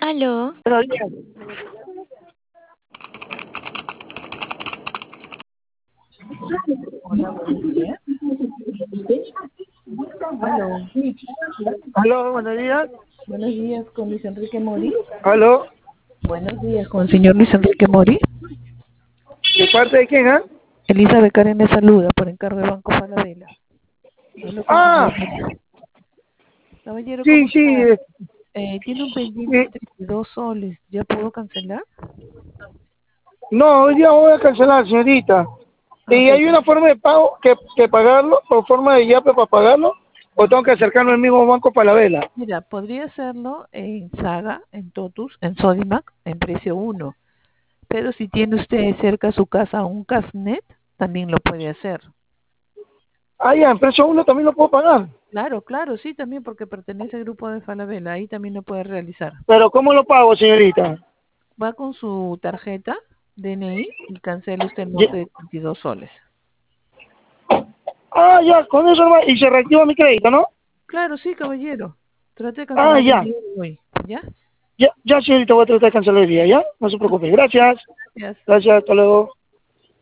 Aló. Buenos días. Hola, buenos días. Aló, Aló, buenos días. buenos días con Luis Enrique Mori. Aló, Buenos días con el señor Luis Enrique Mori. ¿de parte de quién, ah? Elizabeth Karen le saluda por encargo de Banco Falabella. Hablo con el Ah, señor Mori. Caballero, sí, ¿cómo sí. está? Tiene un pendiente Sí. de 32 soles. ¿Ya pudo cancelar? No, hoy día voy a cancelar, señorita. Ah, ¿Y hay una forma de pago que pagarlo, o forma de yape para pagarlo? ¿O tengo que acercarme al mismo banco para la vela? mira, podría hacerlo en Saga, en Totus, en Sodimac, en precio uno. Pero si tiene usted cerca a su casa un Casnet, también lo puede hacer. Ah, ya, en precio uno también lo puedo pagar. Claro, claro, sí, también porque pertenece al grupo de Falabella, ahí también lo puede realizar. Pero ¿cómo lo pago, señorita? Va con su tarjeta DNI y cancela usted el Ya- monte de 32 soles. Ah, ya, con eso nomás, y se reactiva mi crédito, ¿no? Claro, sí, caballero. Trate de Ah, cancelar el ya. día de hoy, ¿ya? Ya, señorita, voy a tratar de cancelar el día, ¿ya? No se preocupe. Gracias. Gracias. Gracias, hasta luego.